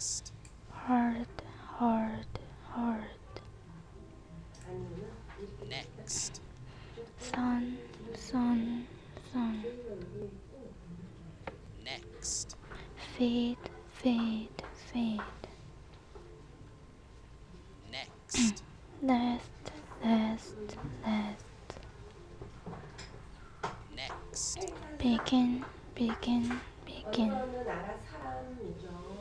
hard, hard, hard. Sun, sun, sun. Fade, fade, fade. Last, last, last. Begin, begin, begin. 어느 나라 사람이죠.